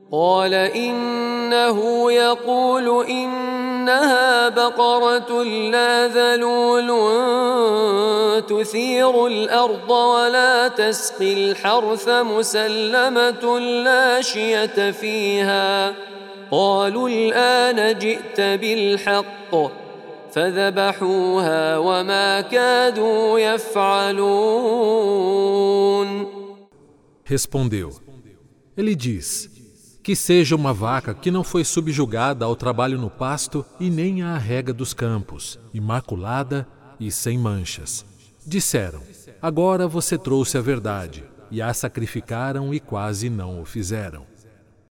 قال إنه يقول إنها بقرة لا ذلول تثير الأرض ولا تسقي الحرث مسلمة لا شية فيها. قالوا الآن جئت بالحق فذبحوها وما كادوا يفعلون. Respondeu: Ele diz: que seja uma vaca que não foi subjugada ao trabalho no pasto e nem à rega dos campos, imaculada e sem manchas. Disseram: agora você trouxe a verdade, e a sacrificaram e quase não o fizeram.